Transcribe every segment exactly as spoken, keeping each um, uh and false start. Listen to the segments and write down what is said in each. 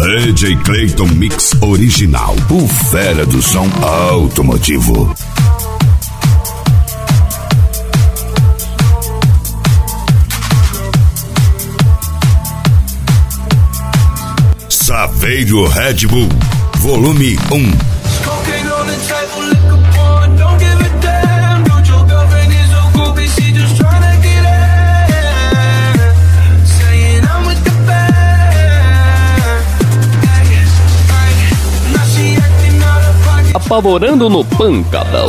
D J Clayton Mix Original, o fera do som automotivo. Saveiro Red Bull, volume um. Apavorando no pancadão.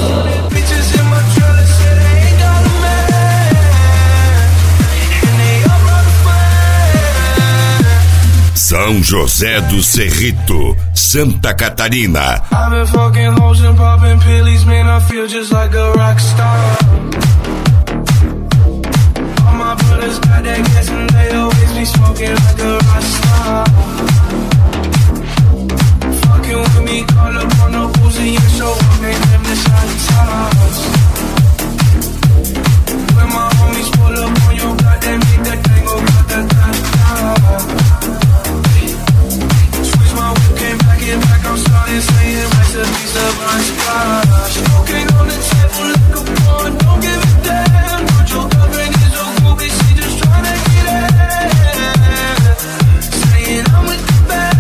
São José do Cerrito, Santa Catarina. With me, call up on no Uzi and show up, ain't them the shots. When my homies pull up on your block, they make that tango, got that ta-ta. Switch my whip, came back, get back, I'm starting saying recipes of my squash. Cocaine on the table, like a porn, don't give a damn. But your girlfriend is a groupie, she just tryna get in. Saying I'm with the band.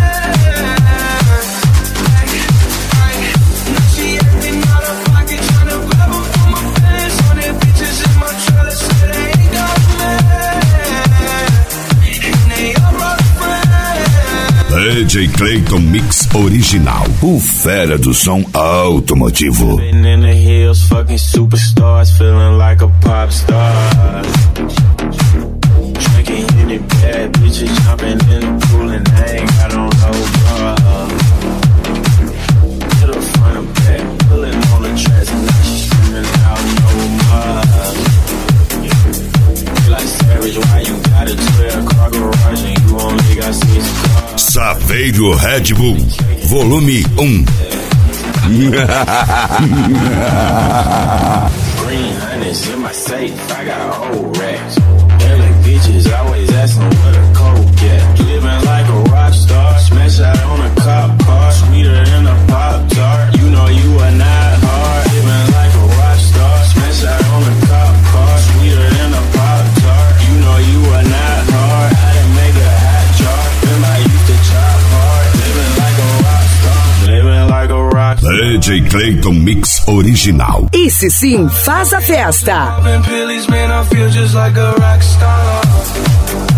D J Clayton Mix Original, o fera do som automotivo. Been in the hills, fucking superstars, feeling like a pop star. Drinking any bad bitches, jumping in the pool and I ain't got on no bra. To the front and back, pulling on the tracks and now she's screaming out no more. Feel like Savage, why you got a twelve car garage and you only got six cars? Saveiro Red Bull, volume um. Green honey's in my safe, I got old racks. L A bitches always asking where the coke at. Living like a rock star, smash out on a cop car, sweeter than a Pop Tart. You know you are not hard. Living like a rock star, smash out on a cop car, sweeter than a Pop Tart. You know you are not hard. I didn't make a hot jar. Remember I used to chop hard. Living like a rock star, living like a rock star. D J Clayton Mix Original. Esse sim faz a festa. Popping pills, man, I feel just like a rock star.